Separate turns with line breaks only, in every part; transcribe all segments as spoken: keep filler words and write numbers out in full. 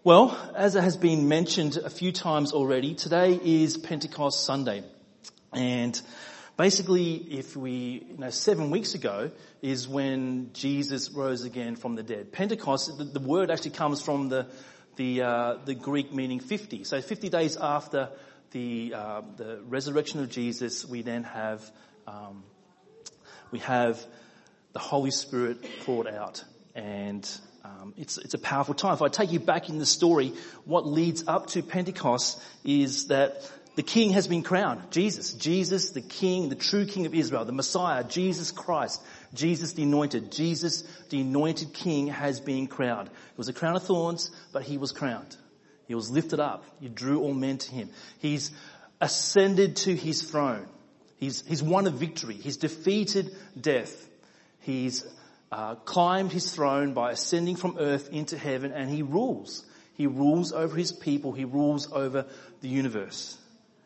Well, as it has been mentioned a few times already, today is Pentecost Sunday. And basically, if we, you know, seven weeks ago is when Jesus rose again from the dead. Pentecost, the, the word actually comes from the the uh, the Greek meaning fifty. So fifty days after the uh, the resurrection of Jesus, we then have um, we have the Holy Spirit poured out, and Um, it's, it's a powerful time. If I take you back in the story, what leads up to Pentecost is that the King has been crowned. Jesus. Jesus, the King, the true King of Israel, the Messiah, Jesus Christ, Jesus the Anointed. Jesus, the Anointed King, has been crowned. It was a crown of thorns, but he was crowned. He was lifted up. He drew all men to him. He's ascended to his throne. He's, he's won a victory. He's defeated death. He's Uh, climbed his throne by ascending from earth into heaven, and he rules. He rules over his people. He rules over the universe.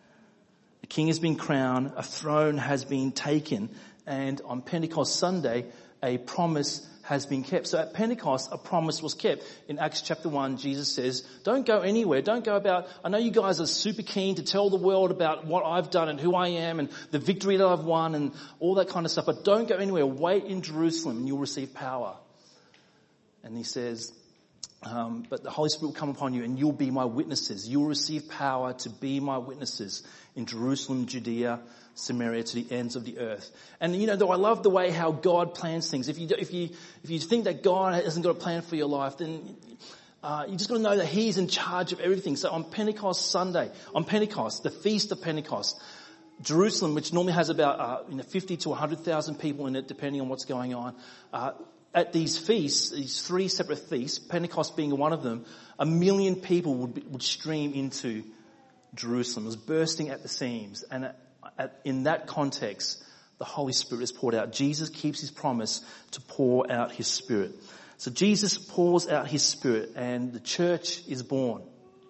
The King has been crowned. A throne has been taken. And on Pentecost Sunday, a promise has been kept. So at Pentecost, a promise was kept. In Acts chapter one, Jesus says, don't go anywhere. Don't go about, I know you guys are super keen to tell the world about what I've done and who I am and the victory that I've won and all that kind of stuff, but don't go anywhere. Wait in Jerusalem and you'll receive power. And he says, um, but the Holy Spirit will come upon you and you'll be my witnesses. You'll receive power to be my witnesses in Jerusalem, Judea, Samaria, to the ends of the earth. And you know, though I love the way how God plans things. If you if you if you think that God hasn't got a plan for your life, then uh, you just got to know that He's in charge of everything. So on Pentecost Sunday, on Pentecost, the feast of Pentecost, Jerusalem, which normally has about uh, you know fifty to one hundred thousand people in it, depending on what's going on. Uh, at these feasts, these three separate feasts, Pentecost being one of them, a million people would be, would stream into Jerusalem. It was bursting at the seams, and at, at, in that context, the Holy Spirit is poured out. Jesus keeps his promise to pour out his Spirit. So Jesus pours out his Spirit, and the church is born.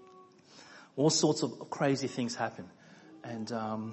All sorts of crazy things happen, and um,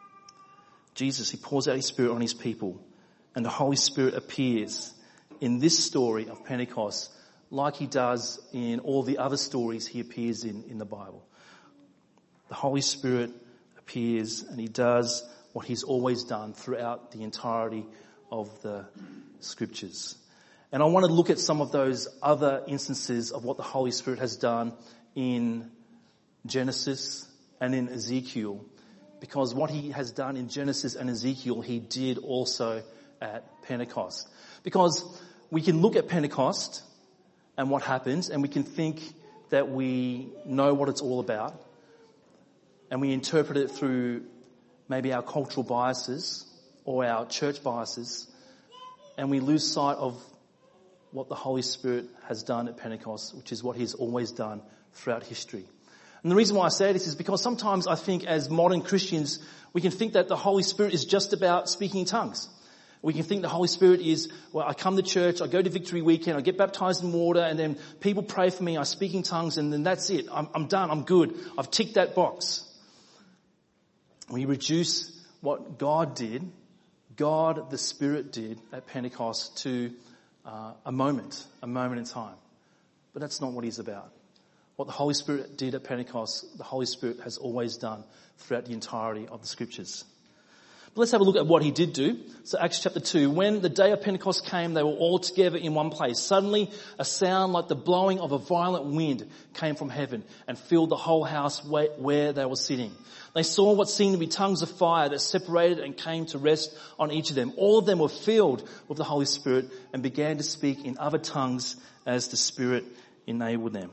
Jesus, he pours out his Spirit on his people, and the Holy Spirit appears in this story of Pentecost, like he does in all the other stories he appears in in the Bible. The Holy Spirit appears and he does what he's always done throughout the entirety of the scriptures. And I want to look at some of those other instances of what the Holy Spirit has done in Genesis and in Ezekiel, because what he has done in Genesis and Ezekiel, he did also at Pentecost. Because we can look at Pentecost and what happens, and we can think that we know what it's all about, and we interpret it through maybe our cultural biases or our church biases, and we lose sight of what the Holy Spirit has done at Pentecost, which is what he's always done throughout history. And the reason why I say this is because sometimes I think as modern Christians, we can think that the Holy Spirit is just about speaking in tongues. We can think the Holy Spirit is, well, I come to church, I go to Victory Weekend, I get baptized in water, and then people pray for me, I speak in tongues, and then that's it. I'm, I'm done, I'm good. I've ticked that box. We reduce what God did, God the Spirit did at Pentecost to uh, a moment, a moment in time. But that's not what he's about. What the Holy Spirit did at Pentecost, the Holy Spirit has always done throughout the entirety of the scriptures. But let's have a look at what he did do. So Acts chapter two, when the day of Pentecost came, they were all together in one place. Suddenly a sound like the blowing of a violent wind came from heaven and filled the whole house where they were sitting. They saw what seemed to be tongues of fire that separated and came to rest on each of them. All of them were filled with the Holy Spirit and began to speak in other tongues as the Spirit enabled them.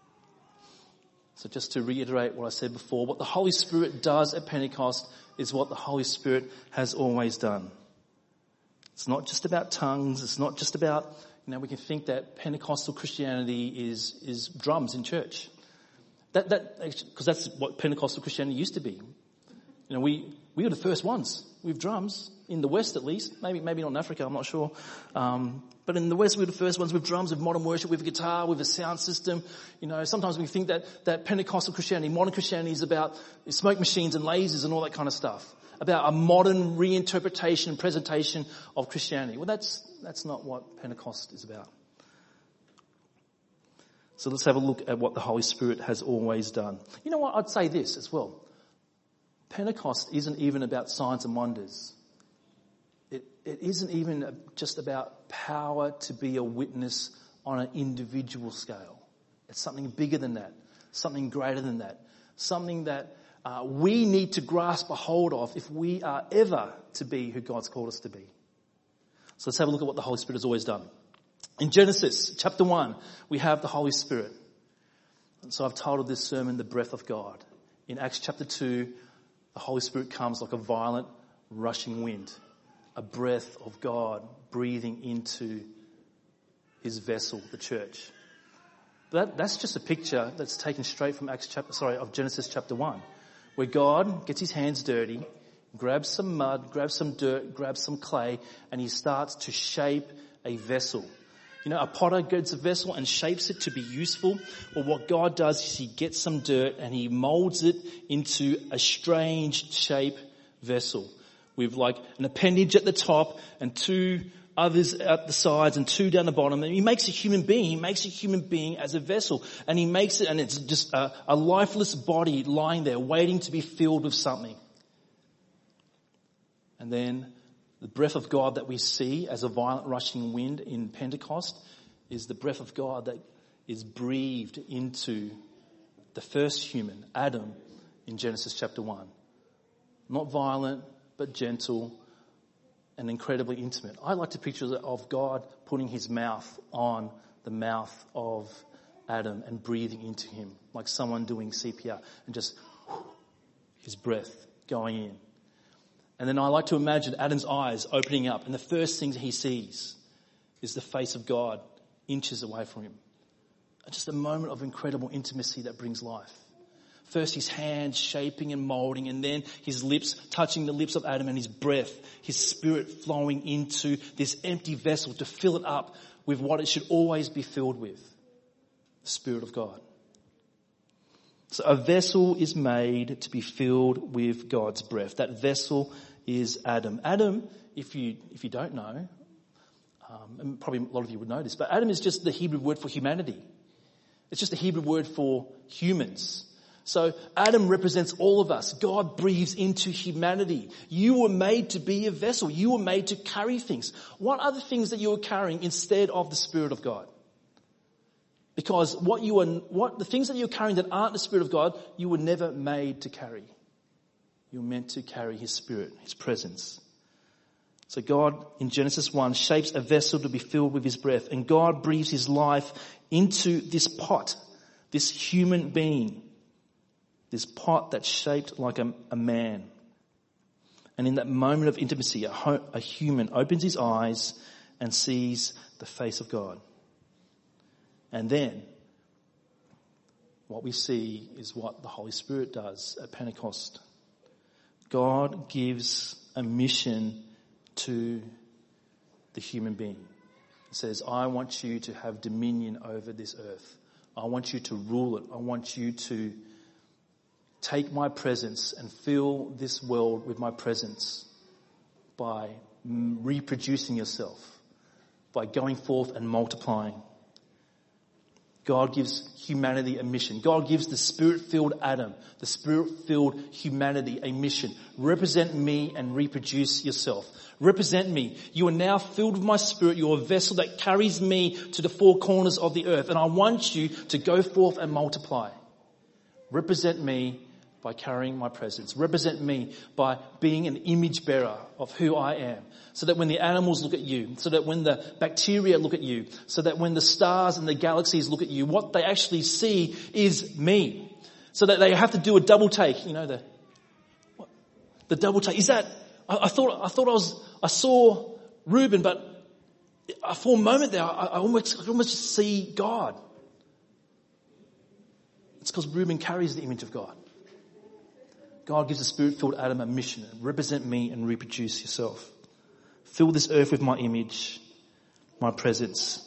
So just to reiterate what I said before, what the Holy Spirit does at Pentecost is what the Holy Spirit has always done. It's not just about tongues. It's not just about, you know, we can think that Pentecostal Christianity is, is drums in church. That, that, because that's what Pentecostal Christianity used to be. You know, we, we were the first ones with drums, in the West at least. Maybe, maybe not in Africa, I'm not sure. Um, but in the West, we were the first ones with drums, with modern worship, with a guitar, with a sound system. You know, sometimes we think that, that Pentecostal Christianity, modern Christianity is about smoke machines and lasers and all that kind of stuff. About a modern reinterpretation and presentation of Christianity. Well, that's, that's not what Pentecost is about. So let's have a look at what the Holy Spirit has always done. You know what? I'd say this as well. Pentecost isn't even about signs and wonders. It, it isn't even just about power to be a witness on an individual scale. It's something bigger than that, something greater than that, something that uh, we need to grasp a hold of if we are ever to be who God's called us to be. So let's have a look at what the Holy Spirit has always done. In Genesis chapter one, we have the Holy Spirit. And so I've titled this sermon, The Breath of God. In Acts chapter two, the Holy Spirit comes like a violent, rushing wind, a breath of God breathing into his vessel, the church. That, that's just a picture that's taken straight from Acts chapter, sorry, of Genesis chapter one, where God gets his hands dirty, grabs some mud, grabs some dirt, grabs some clay, and he starts to shape a vessel. You know, a potter gets a vessel and shapes it to be useful. Well, what God does is he gets some dirt and he molds it into a strange shape vessel with like an appendage at the top and two others at the sides and two down the bottom. And he makes a human being. He makes a human being as a vessel. And he makes it, and it's just a, a lifeless body lying there waiting to be filled with something. And then the breath of God that we see as a violent rushing wind in Pentecost is the breath of God that is breathed into the first human, Adam, in Genesis chapter one. Not violent, but gentle and incredibly intimate. I like to picture of God putting his mouth on the mouth of Adam and breathing into him, like someone doing C P R, and just whoosh, his breath going in. And then I like to imagine Adam's eyes opening up, and the first thing he sees is the face of God inches away from him. Just a moment of incredible intimacy that brings life. First his hands shaping and molding, and then his lips touching the lips of Adam, and his breath, his spirit flowing into this empty vessel to fill it up with what it should always be filled with, the Spirit of God. So a vessel is made to be filled with God's breath. That vessel is Adam. Adam, if you if you don't know, um, and probably a lot of you would know this, but Adam is just the Hebrew word for humanity. It's just a Hebrew word for humans. So Adam represents all of us. God breathes into humanity. You were made to be a vessel. You were made to carry things. What are the things that you are carrying instead of the Spirit of God? Because what you are, what the things that you're carrying that aren't the Spirit of God, you were never made to carry. You're meant to carry his Spirit, his presence. So God, in Genesis one, shapes a vessel to be filled with his breath, and God breathes his life into this pot, this human being, this pot that's shaped like a, a man. And in that moment of intimacy, a, ho- a human opens his eyes and sees the face of God. And then what we see is what the Holy Spirit does at Pentecost. God gives a mission to the human being. He says, I want you to have dominion over this earth. I want you to rule it. I want you to take my presence and fill this world with my presence by reproducing yourself, by going forth and multiplying. God gives humanity a mission. God gives the Spirit-filled Adam, the Spirit-filled humanity a mission. Represent me and reproduce yourself. Represent me. You are now filled with my Spirit. You are a vessel that carries me to the four corners of the earth. And I want you to go forth and multiply. Represent me by carrying my presence. Represent me by being an image bearer of who I am. So that when the animals look at you, so that when the bacteria look at you, so that when the stars and the galaxies look at you, what they actually see is me. So that they have to do a double take. You know, the, what? The double take. Is that, I, I thought, I thought I was, I saw Reuben, but for a moment there, I, I almost, I could almost just see God. It's because Reuben carries the image of God. God gives the Spirit-filled Adam a mission. Represent me and reproduce yourself. Fill this earth with my image, my presence.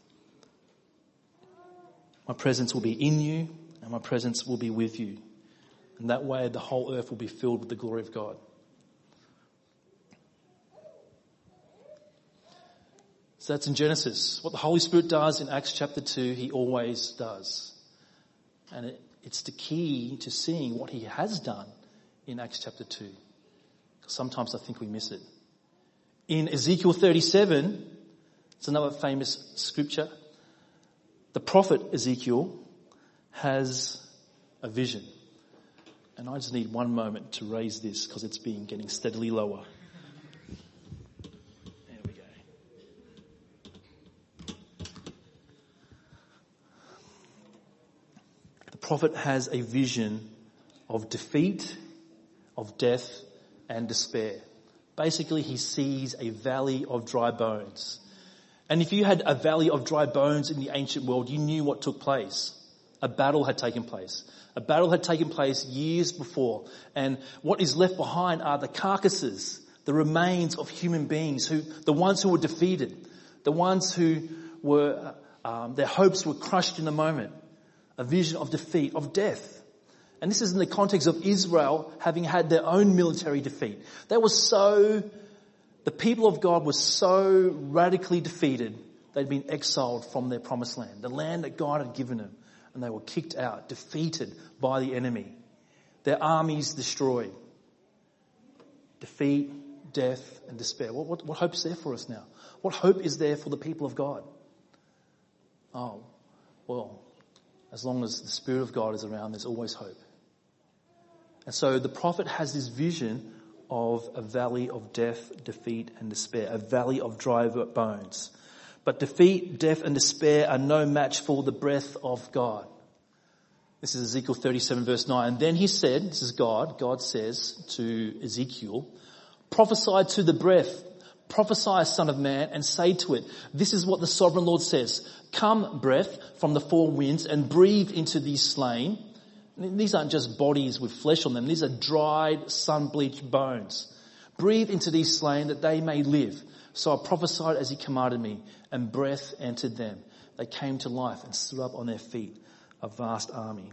My presence will be in you, and my presence will be with you. And that way the whole earth will be filled with the glory of God. So that's in Genesis. What the Holy Spirit does in Acts chapter two, he always does. And it, it's the key to seeing what he has done in Acts chapter two. Sometimes I think we miss it. In Ezekiel thirty-seven, it's another famous scripture. The prophet Ezekiel has a vision. And I just need one moment to raise this because it's been getting steadily lower. There we go. The prophet has a vision of defeat, of death, and despair. Basically, he sees a valley of dry bones. And if you had a valley of dry bones in the ancient world, you knew what took place. A battle had taken place. A battle had taken place years before. And what is left behind are the carcasses, the remains of human beings, who, the ones who were defeated, the ones who were, um, their hopes were crushed in a moment. A vision of defeat, of death. And this is in the context of Israel having had their own military defeat. They were so, the people of God were so radically defeated, they'd been exiled from their promised land, the land that God had given them. And they were kicked out, defeated by the enemy. Their armies destroyed. Defeat, death, and despair. What, what, what hope is there for us now? What hope is there for the people of God? Oh, well, as long as the Spirit of God is around, there's always hope. And so the prophet has this vision of a valley of death, defeat, and despair, a valley of dry bones. But defeat, death, and despair are no match for the breath of God. This is Ezekiel thirty-seven verse nine. And then he said, this is God, God says to Ezekiel, prophesy to the breath, prophesy, son of man, and say to it, this is what the sovereign Lord says. Come, breath, from the four winds, and breathe into these slain. These aren't just bodies with flesh on them. These are dried, sun-bleached bones. Breathe into these slain that they may live. So I prophesied as he commanded me, and breath entered them. They came to life and stood up on their feet, a vast army.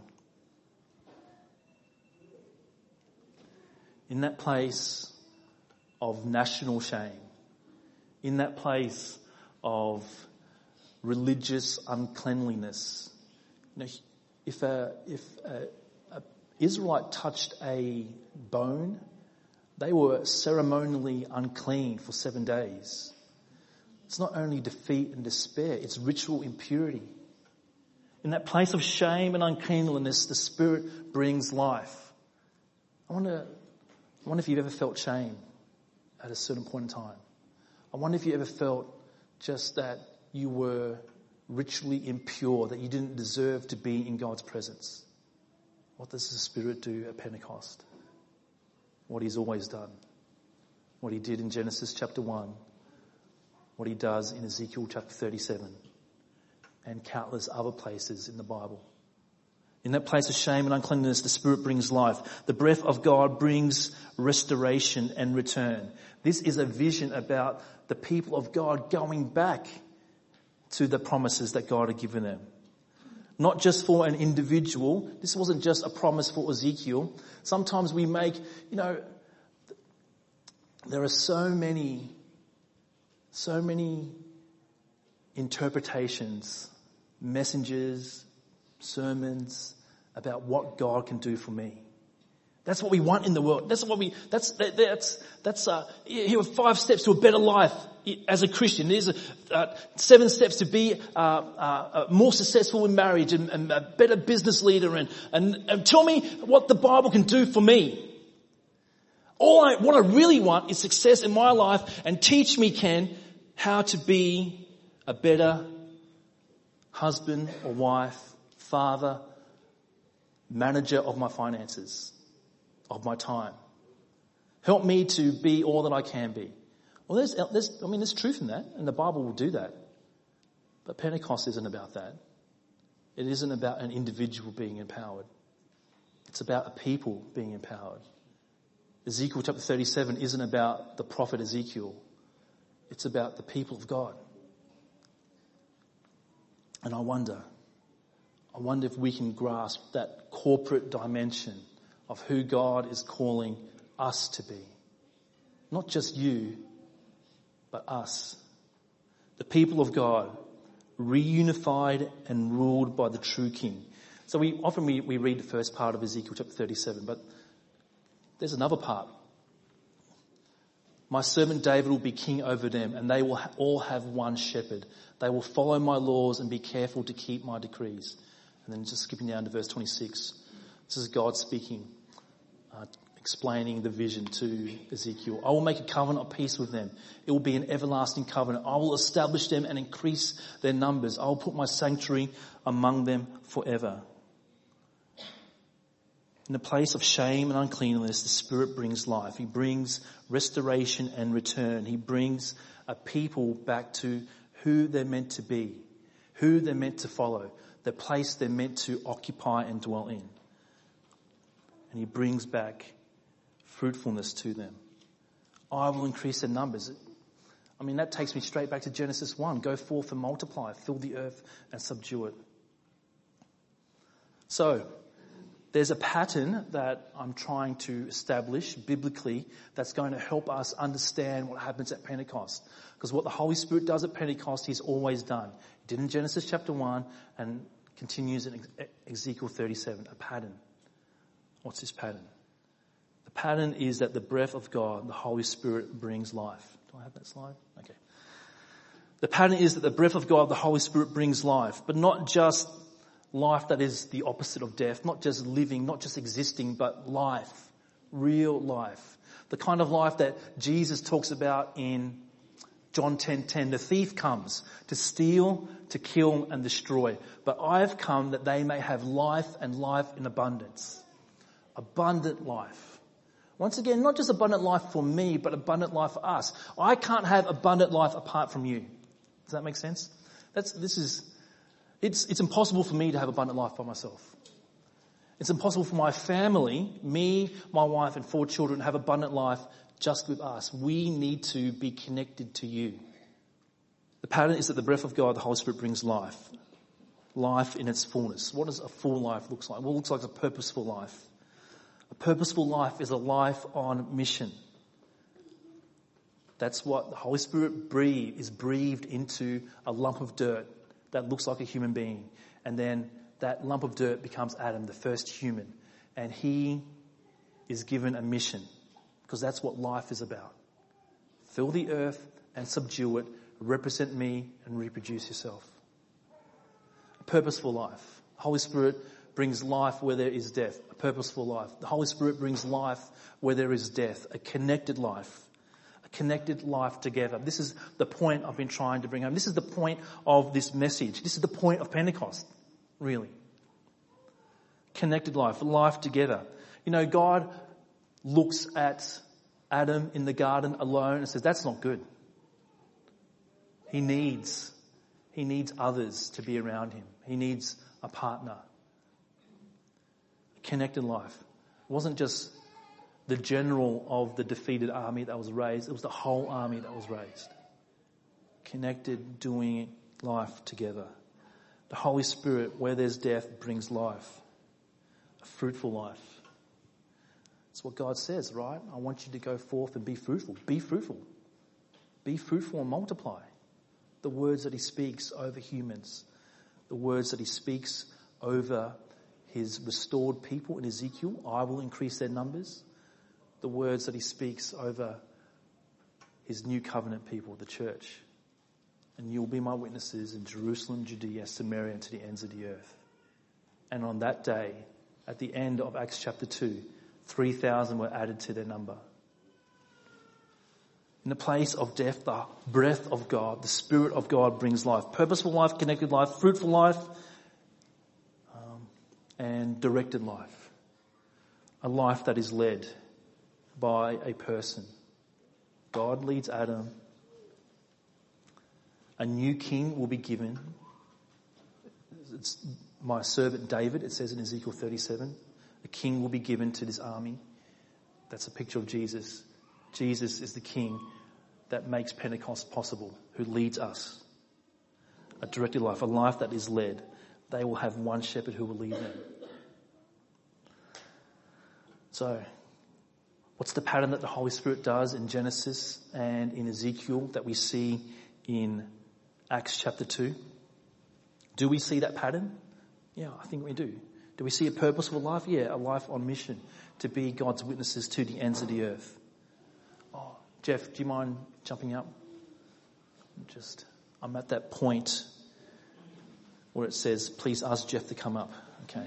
In that place of national shame, in that place of religious uncleanliness, you know, if a, if a, a Israelite touched a bone, they were ceremonially unclean for seven days. It's not only defeat and despair, it's ritual impurity. In that place of shame and uncleanliness, the Spirit brings life. I wonder, I wonder if you've ever felt shame at a certain point in time. I wonder if you ever felt just that you were ritually impure, that you didn't deserve to be in God's presence. What does the Spirit do at Pentecost? What he's always done. What he did in Genesis chapter one. What he does in Ezekiel chapter thirty-seven. And countless other places in the Bible. In that place of shame and uncleanness, the Spirit brings life. The breath of God brings restoration and return. This is a vision about the people of God going back to the promises that God had given them. Not just for an individual. This wasn't just a promise for Ezekiel. Sometimes we make, you know, there are so many, so many interpretations, messengers, sermons about what God can do for me. That's what we want in the world. That's what we, that's, that, that's, that's, uh, here are five steps to a better life as a Christian. There's a, uh, seven steps to be, uh, uh, more successful in marriage and, and a better business leader and, and, and tell me what the Bible can do for me. All I, what I really want is success in my life, and teach me, Ken, how to be a better husband or wife, father, manager of my finances, of my time. Help me to be all that I can be. Well, there's, there's, I mean, there's truth in that, and the Bible will do that. But Pentecost isn't about that. It isn't about an individual being empowered. It's about a people being empowered. Ezekiel chapter thirty-seven isn't about the prophet Ezekiel. It's about the people of God. And I wonder, I wonder if we can grasp that corporate dimension of who God is calling us to be. Not just you, but us. The people of God, reunified and ruled by the true king. So we often we, we read the first part of Ezekiel chapter thirty-seven, but there's another part. My servant David will be king over them, and they will ha- all have one shepherd. They will follow my laws and be careful to keep my decrees. And then just skipping down to verse twenty-six. This is God speaking, uh, explaining the vision to Ezekiel. I will make a covenant of peace with them. It will be an everlasting covenant. I will establish them and increase their numbers. I will put my sanctuary among them forever. In the place of shame and uncleanness, the Spirit brings life. He brings restoration and return. He brings a people back to who they're meant to be, who they're meant to follow, the place they're meant to occupy and dwell in. And he brings back fruitfulness to them. I will increase their numbers. I mean, that takes me straight back to Genesis one. Go forth and multiply, fill the earth and subdue it. So, there's a pattern that I'm trying to establish biblically that's going to help us understand what happens at Pentecost. Because what the Holy Spirit does at Pentecost, he's always done. He did in Genesis chapter one and continues in Ezekiel thirty-seven, a pattern. What's this pattern? The pattern is that the breath of God, the Holy Spirit, brings life. Do I have that slide? Okay. The pattern is that the breath of God, the Holy Spirit, brings life, but not just life that is the opposite of death, not just living, not just existing, but life, real life. The kind of life that Jesus talks about in John ten ten. The thief comes to steal, to kill and destroy. But I have come that they may have life and life in abundance. Abundant life. Once again, not just abundant life for me, but abundant life for us. I can't have abundant life apart from you. Does that make sense? That's, this is, It's, it's impossible for me to have abundant life by myself. It's impossible for my family, me, my wife and four children to have abundant life just with us. We need to be connected to you. The pattern is that the breath of God, the Holy Spirit, brings life. Life in its fullness. What does a full life look like? Well, it looks like a purposeful life. A purposeful life is a life on mission. That's what the Holy Spirit breathe, is breathed into a lump of dirt that looks like a human being. And then that lump of dirt becomes Adam, the first human. And he is given a mission, because that's what life is about. Fill the earth and subdue it, represent me and reproduce yourself. A purposeful life. The Holy Spirit brings life where there is death. A purposeful life. The Holy Spirit brings life where there is death. A connected life. Connected life together. This is the point I've been trying to bring home. This is the point of this message. This is the point of Pentecost, really. Connected life, life together. You know, God looks at Adam in the garden alone and says, that's not good. He needs, he needs others to be around him. He needs a partner. Connected life. It wasn't just the general of the defeated army that was raised. It was the whole army that was raised. Connected, doing life together. The Holy Spirit, where there's death, brings life. A fruitful life. That's what God says, right? I want you to go forth and be fruitful. Be fruitful. Be fruitful and multiply. The words that he speaks over humans. The words that he speaks over his restored people in Ezekiel. I will increase their numbers. The words that he speaks over his new covenant people, the church. And you'll be my witnesses in Jerusalem, Judea, Samaria, and to the ends of the earth. And on that day, at the end of Acts chapter two, three thousand were added to their number. In the place of death, the breath of God, the Spirit of God brings life. Purposeful life, connected life, fruitful life, um, and directed life. A life that is led by a person. God leads Adam. A new king will be given. It's my servant David, it says in Ezekiel thirty-seven. A king will be given to this army. That's a picture of Jesus. Jesus is the king that makes Pentecost possible, who leads us. A directed life, a life that is led. They will have one shepherd who will lead them. So, what's the pattern that the Holy Spirit does in Genesis and in Ezekiel that we see in Acts chapter two. Do we see that pattern? Yeah, I think we do. Do we see a purposeful life? Yeah, a life on mission to be God's witnesses to the ends of the earth. Oh, Jeff, do you mind jumping up? Just, I'm at that point where it says, please ask Jeff to come up. Okay.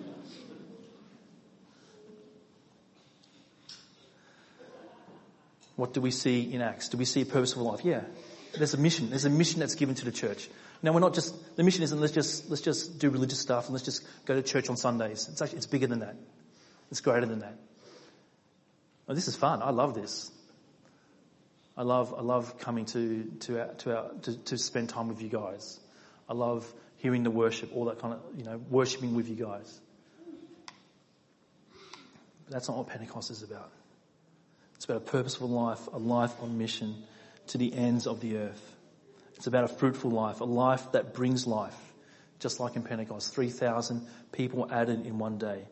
What do we see in Acts? Do we see a purposeful life? Yeah. There's a mission. There's a mission that's given to the church. Now we're not just, the mission isn't let's just, let's just do religious stuff and let's just go to church on Sundays. It's actually, it's bigger than that. It's greater than that. Oh, this is fun. I love this. I love, I love coming to, to, our, to, our, to, to spend time with you guys. I love hearing the worship, all that kind of, you know, worshiping with you guys. But that's not what Pentecost is about. It's about a purposeful life, a life on mission to the ends of the earth. It's about a fruitful life, a life that brings life. Just like in Pentecost, three thousand people added in one day.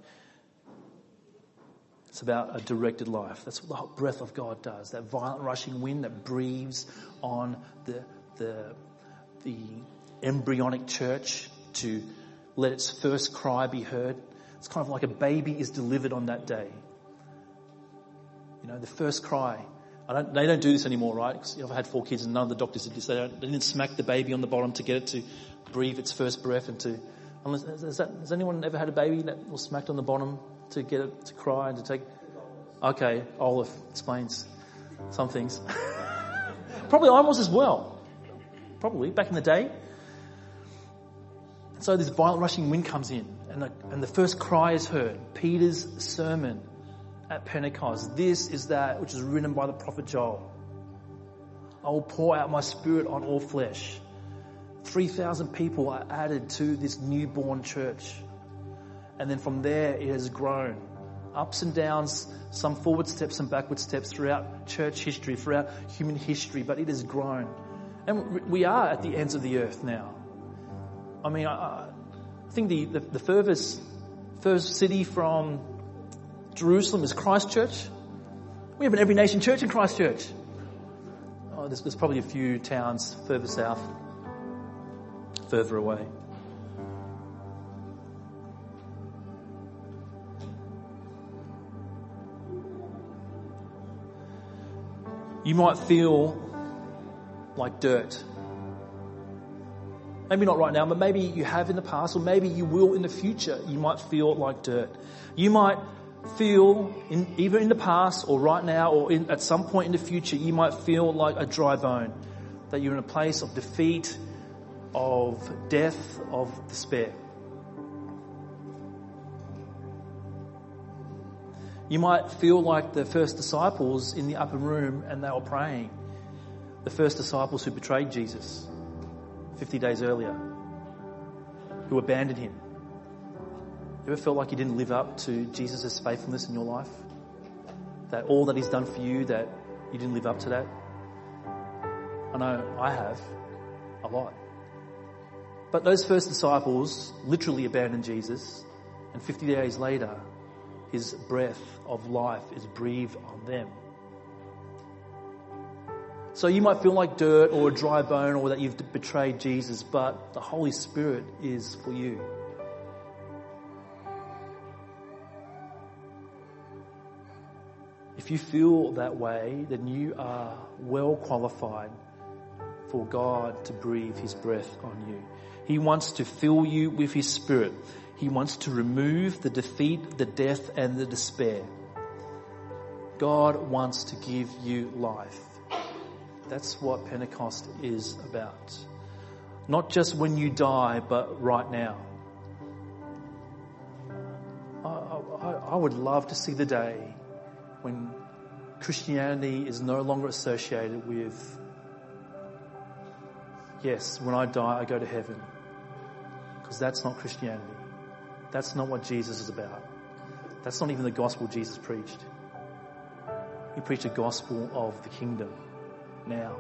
It's about a directed life. That's what the breath of God does. That violent rushing wind that breathes on the, the, the embryonic church to let its first cry be heard. It's kind of like a baby is delivered on that day. You know, the first cry. I don't, they don't do this anymore, right? Because you know, I've had four kids and none of the doctors did this. They, don't, they didn't smack the baby on the bottom to get it to breathe its first breath and to... Unless, has, that, has anyone ever had a baby that was smacked on the bottom to get it to cry and to take... Okay, Olaf explains some things. Probably I was as well. Probably, back in the day. So this violent rushing wind comes in and the, and the first cry is heard. Peter's sermon at Pentecost. This is that which is written by the prophet Joel. I will pour out my spirit on all flesh. three thousand people are added to this newborn church. And then from there it has grown. Ups and downs, some forward steps and backward steps throughout church history, throughout human history, but it has grown. And we are at the ends of the earth now. I mean, I, I think the, the, the furthest, furthest city from Jerusalem is Christchurch. We have an every nation church in Christchurch. Oh, there's, there's probably a few towns further south, further away. You might feel like dirt. Maybe not right now, but maybe you have in the past, or maybe you will in the future. You might feel like dirt. You might feel, in, either in the past or right now or in, at some point in the future, you might feel like a dry bone, that you're in a place of defeat, of death, of despair. You might feel like the first disciples in the upper room and they were praying. The first disciples who betrayed Jesus fifty days earlier, who abandoned him. You ever felt like you didn't live up to Jesus' faithfulness in your life? That all that he's done for you, that you didn't live up to that? I know I have, a lot. But those first disciples literally abandoned Jesus, and fifty days later, his breath of life is breathed on them. So you might feel like dirt or a dry bone or that you've betrayed Jesus, but the Holy Spirit is for you. If you feel that way, then you are well qualified for God to breathe his breath on you. He wants to fill you with his Spirit. He wants to remove the defeat, the death, and the despair. God wants to give you life. That's what Pentecost is about. Not just when you die, but right now. I, I, I would love to see the day when Christianity is no longer associated with, yes, when I die, I go to heaven. Because that's not Christianity. That's not what Jesus is about. That's not even the gospel Jesus preached. He preached a gospel of the kingdom now.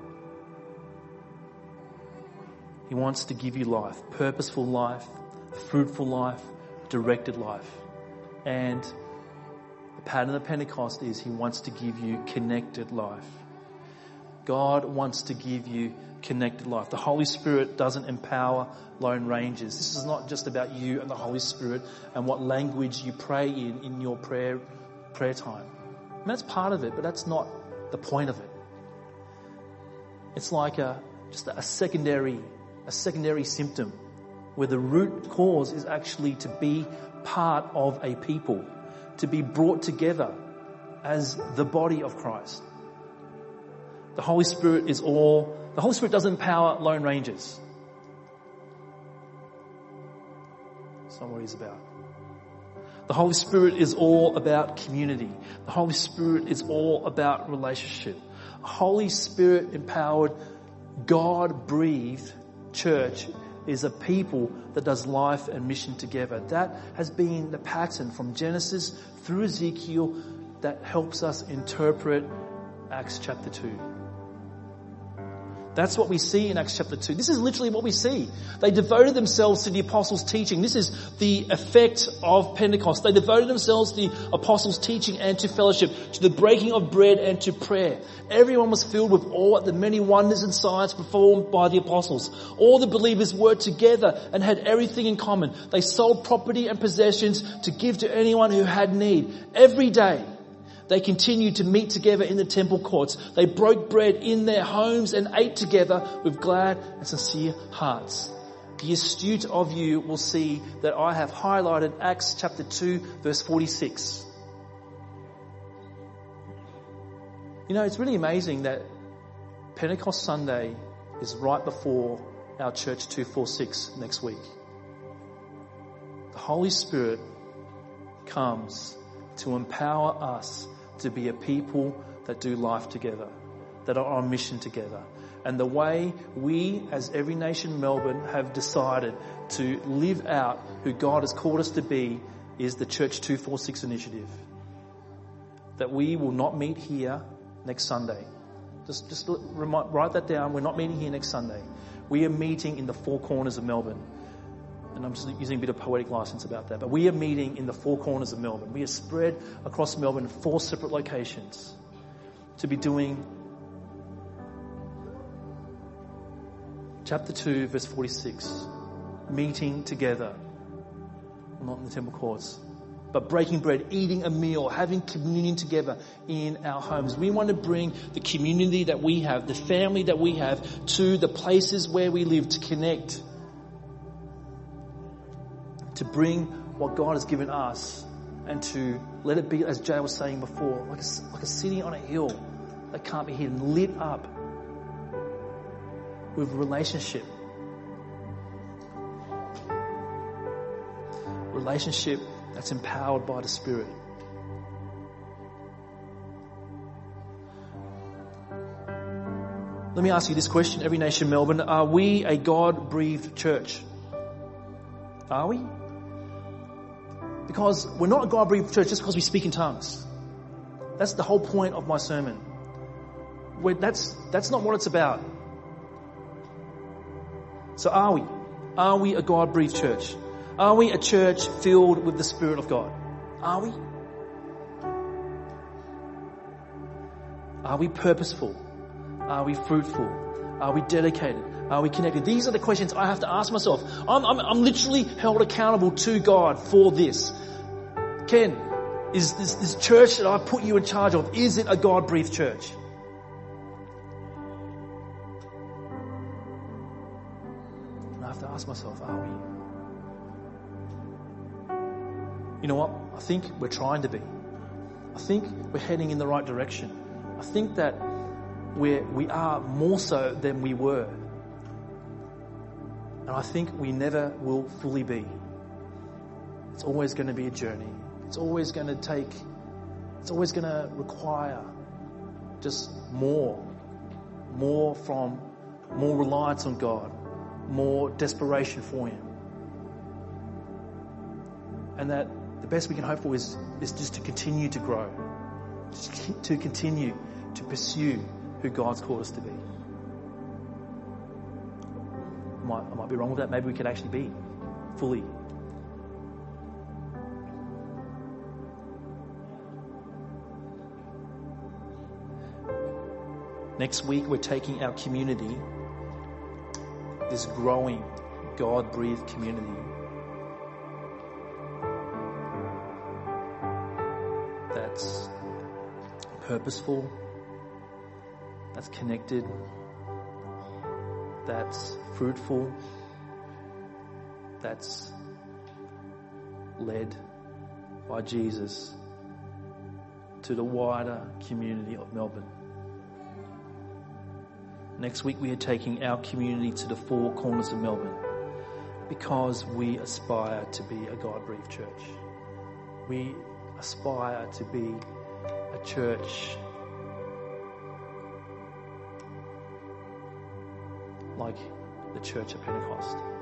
He wants to give you life, purposeful life, fruitful life, directed life. And the pattern of Pentecost is he wants to give you connected life. God wants to give you connected life. The Holy Spirit doesn't empower lone rangers. This is not just about you and the Holy Spirit and what language you pray in in your prayer prayer time. And that's part of it, but that's not the point of it. It's like a just a secondary a secondary symptom where the root cause is actually to be part of a people, to be brought together as the body of Christ. The Holy Spirit is all, the Holy Spirit doesn't empower lone rangers. That's not what he's about. The Holy Spirit is all about community. The Holy Spirit is all about relationship. Holy Spirit empowered, God-breathed church is a people that does life and mission together. That has been the pattern from Genesis through Ezekiel that helps us interpret Acts chapter two. That's what we see in Acts chapter two. This is literally what we see. They devoted themselves to the apostles' teaching. This is the effect of Pentecost. They devoted themselves to the apostles' teaching and to fellowship, to the breaking of bread and to prayer. Everyone was filled with awe at the many wonders and signs performed by the apostles. All the believers were together and had everything in common. They sold property and possessions to give to anyone who had need. Every day, they continued to meet together in the temple courts. They broke bread in their homes and ate together with glad and sincere hearts. The astute of you will see that I have highlighted Acts chapter two, verse forty-six. You know, it's really amazing that Pentecost Sunday is right before our Church two forty-six next week. The Holy Spirit comes to empower us to be a people that do life together, that are on mission together. And the way we, as Every Nation Melbourne, have decided to live out who God has called us to be is the Church two forty-six initiative. That we will not meet here next Sunday. Just, just write that down. We're not meeting here next Sunday. We are meeting in the four corners of Melbourne. And I'm just using a bit of poetic license about that. But we are meeting in the four corners of Melbourne. We are spread across Melbourne in four separate locations to be doing chapter two, verse forty-six. Meeting together. Not in the temple courts. But breaking bread, eating a meal, having communion together in our homes. We want to bring the community that we have, the family that we have, to the places where we live to connect. To bring what God has given us and to let it be, as Jay was saying before, like a, like a city on a hill that can't be hidden, lit up with relationship. Relationship that's empowered by the Spirit. Let me ask you this question, Every Nation Melbourne. Are we a God-breathed church? Are we? Because we're not a God-breathed church just because we speak in tongues. That's the whole point of my sermon. We're, that's, that's not what it's about. So are we? Are we a God-breathed church? Are we a church filled with the Spirit of God? Are we? Are we purposeful? Are we fruitful? Are we dedicated? Are we connected? These are the questions I have to ask myself. I'm, I'm, I'm literally held accountable to God for this. Ken, is this, this church that I've put you in charge of, is it a God-breathed church? And I have to ask myself, are we? You know what? I think we're trying to be. I think we're heading in the right direction. I think that we're, we are more so than we were. And I think we never will fully be. It's always going to be a journey. It's always going to take, it's always going to require just more, more from, more reliance on God, more desperation for Him. And that the best we can hope for is, is just to continue to grow, just to continue to pursue who God's called us to be. I might, I might be wrong with that. Maybe we could actually be fully. Next week, we're taking our community, this growing, God-breathed community, that's purposeful, that's connected, that's fruitful, that's led by Jesus to the wider community of Melbourne. Next week we are taking our community to the four corners of Melbourne because we aspire to be a God-breathed church. We aspire to be a church like the Church of Pentecost.